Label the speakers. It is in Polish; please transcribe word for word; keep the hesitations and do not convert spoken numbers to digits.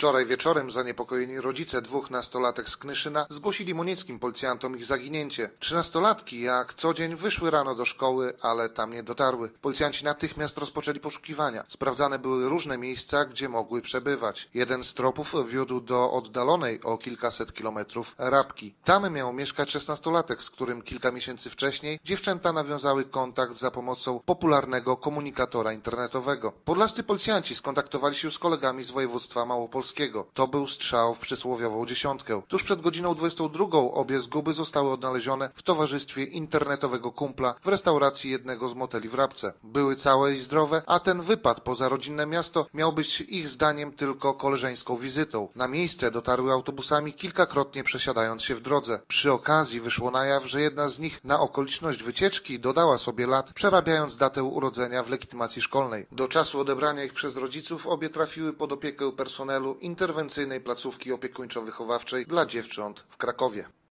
Speaker 1: Wczoraj wieczorem zaniepokojeni rodzice dwóch nastolatek z Knyszyna zgłosili monieckim policjantom ich zaginięcie. Trzynastolatki jak co dzień wyszły rano do szkoły, ale tam nie dotarły. Policjanci natychmiast rozpoczęli poszukiwania. Sprawdzane były różne miejsca, gdzie mogły przebywać. Jeden z tropów wiódł do oddalonej o kilkaset kilometrów Rabki. Tam miał mieszkać szesnastolatek, z którym kilka miesięcy wcześniej dziewczęta nawiązały kontakt za pomocą popularnego komunikatora internetowego. Podlascy policjanci skontaktowali się z kolegami z województwa małopolskiego. To był strzał w przysłowiową dziesiątkę. Tuż przed godziną dwudziestą drugą obie zguby zostały odnalezione w towarzystwie internetowego kumpla w restauracji jednego z moteli w Rabce. Były całe i zdrowe, a ten wypad poza rodzinne miasto miał być ich zdaniem tylko koleżeńską wizytą. Na miejsce dotarły autobusami, kilkakrotnie przesiadając się w drodze. Przy okazji wyszło na jaw, że jedna z nich na okoliczność wycieczki dodała sobie lat, przerabiając datę urodzenia w legitymacji szkolnej. Do czasu odebrania ich przez rodziców obie trafiły pod opiekę personelu interwencyjnej placówki opiekuńczo-wychowawczej dla dziewcząt w Krakowie.